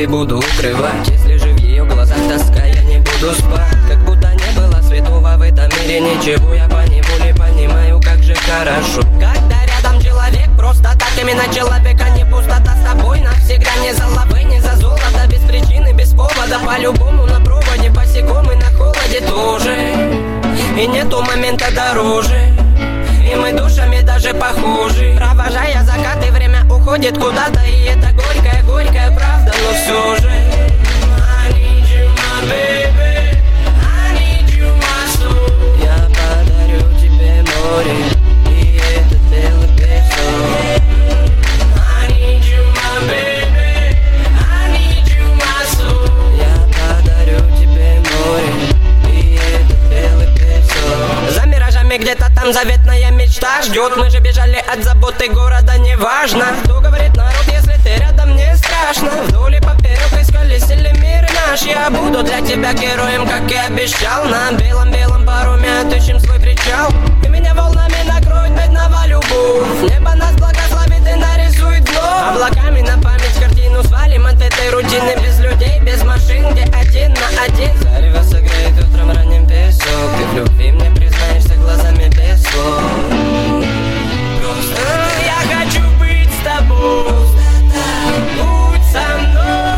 мысли буду укрывать. Если же в ее глазах тоска, я не буду спать. Как будто не было святого в этом мире ничего. Я поневоле понимаю, как же хорошо, когда рядом человек просто так. Именно человек, а не пустота с тобой навсегда. Не за лавы, не за золото, без причины, без повода. По-любому на проводе, босиком и на холоде тоже. И нету момента дороже, и мы душами даже похожи. Провожая закаты, время уходит куда-то. И это горькая правда, но все же I need you, my baby, I need you, my soul. Я подарю тебе море и этот белый песок. I need you, my baby, I need you, my soul. Я подарю тебе море и этот белый песок. За миражами где-то там заветная мечта ждет. Мы же бежали от заботы города, неважно, кто говорит народ, если ты рядом, не страшно. Вдоль и поперек исколесили мир наш. Я буду для тебя героем, как и обещал. На белом-белом пароме отыщем свой причал. И меня волнами накроет бедного любовь. Небо нас благословит и нарисует вновь. Облаками на память картину свалим от этой рутины. Без людей, без машин, где один на один. Зарево согреет утром ранним песок. Ты в любви мне признаешься глазами без слов. Просто я хочу быть с тобой. Будь со мной.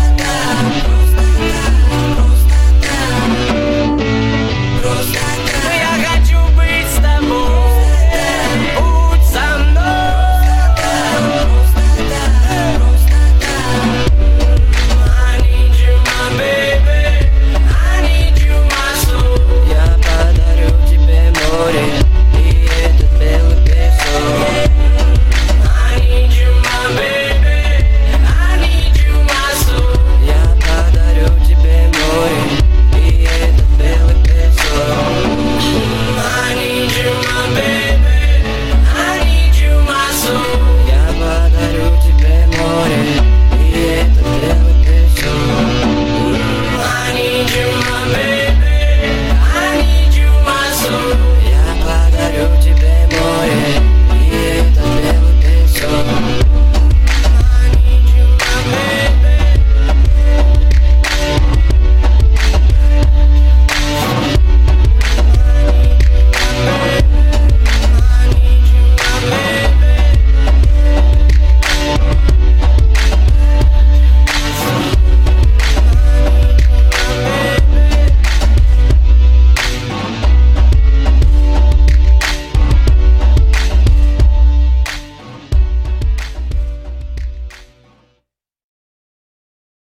Я хочу быть с тобой. Будь со мной. I need you, my baby, I need you, my soul. Я подарю тебе море и этот белый песок. I need you, my baby, I need you, my soul. Я подарю тебе море и этот белый песок. I need you, my baby, I need you, my soul. Я подарю тебе море и этот белый песок. I need you, my baby, I need you, my soul. Я подарю